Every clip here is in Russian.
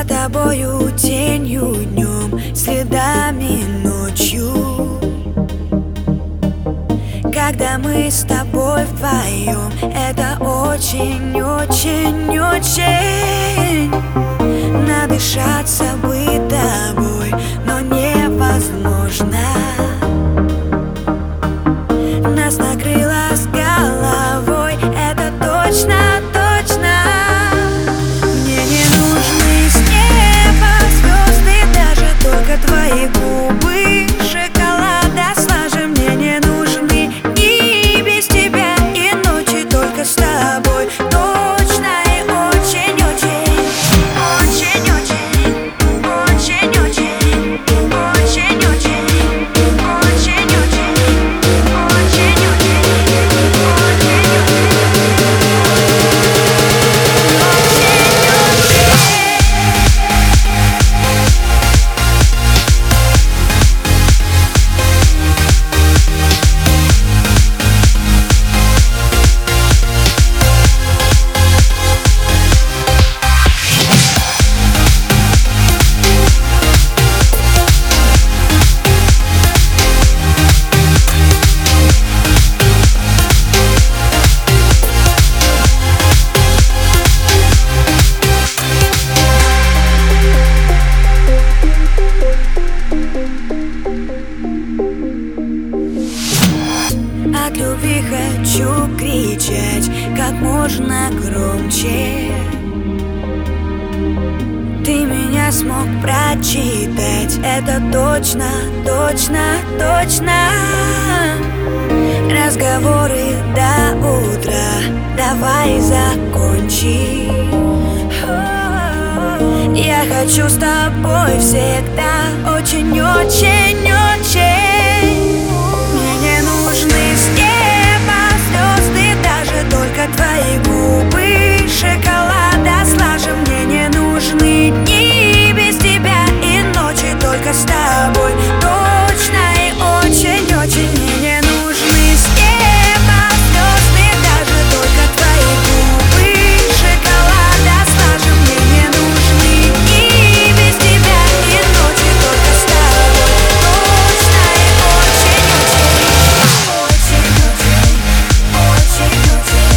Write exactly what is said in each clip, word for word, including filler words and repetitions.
тобою тенью днем, следами ночью. Когда мы с тобой вдвоем, это очень-очень-очень. Надышаться быть тобой, но невозможно. Нас накрыло с головой, это точно, точно. Мне не нужны с неба звезды, даже только твои губы шоколада слажи. Мне не нужны дни без тебя и ночи только с тобой. Точно и очень-очень, очень-очень, очень-очень, очень-очень, очень-очень. От любви хочу кричать как можно громче. Ты меня смог прочитать, это точно, точно, точно. Разговоры до утра, давай закончи. Я хочу с тобой всегда, очень-очень-очень. Твои губы шоколада слажи. Мне не нужны дни без тебя и ночи только с тобой. Точно и очень-очень. Мне не нужны с неба звезды, даже только твои губы шоколада слажи. Мне не нужны дни без тебя и ночи только с тобой. Точно и очень-очень, очень-очень.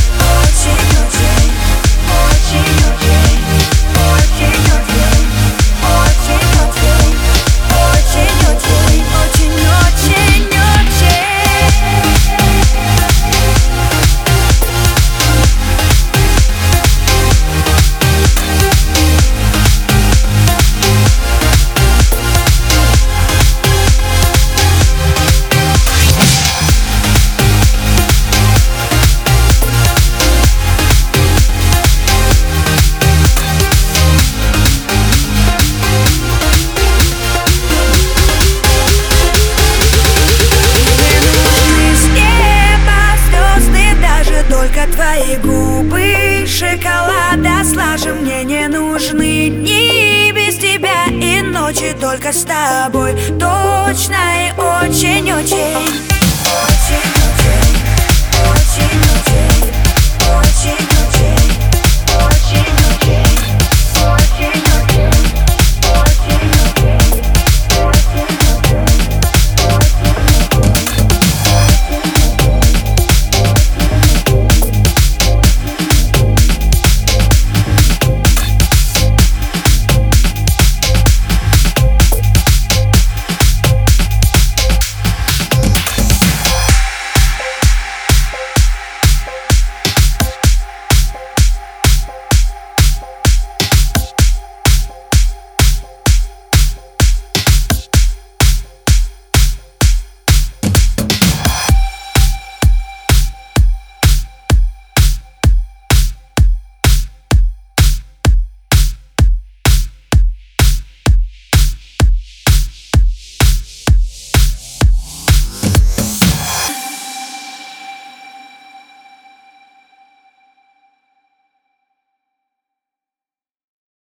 Твои губы шоколада слажи. Мне не нужны дни без тебя и ночи только с тобой. Точно и очень-очень.